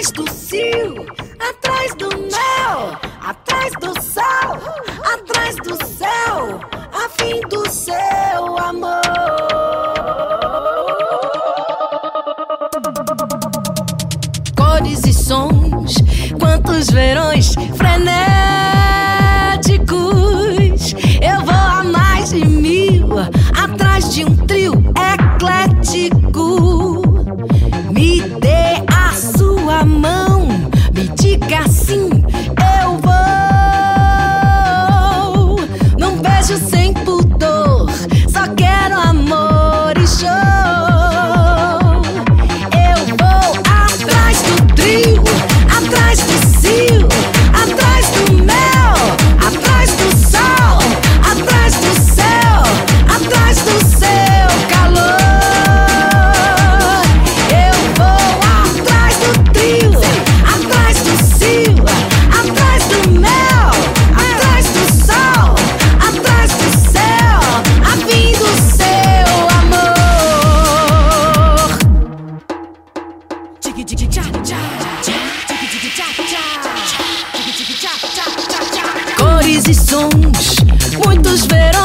atrás do cio, atrás do mel, atrás do sal, atrás do céu, a fim do seu amor. Cores e sons, quantos verões frenéticos. Eu vou a mais de 1000, atrás de um trio eclético. Me dê a sua mão, me diga sim, eu vou. Num beijo sem pudor, só quero amor e show. Eu vou atrás do trio, atrás do cio, atrás do mel, atrás do sol, atrás do céu, atrás do seu calor. Eu vou atrás do trio, atrás do cio, atrás do mel, atrás do sol, atrás do céu, a fim do seu amor. Cores e sons, muitos verões